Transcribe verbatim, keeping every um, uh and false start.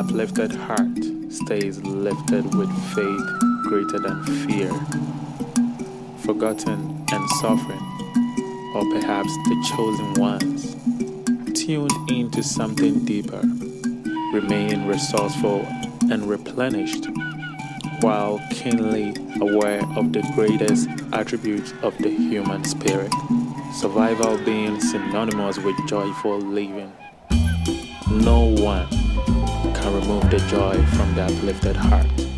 uplifted heart stays lifted with faith greater than fear, forgotten and suffering, or perhaps the chosen ones, tuned into something deeper, remaining resourceful and replenished, while keenly aware of the greatest attributes of the human spirit, survival being synonymous with joyful living. No one can remove the joy from the uplifted heart.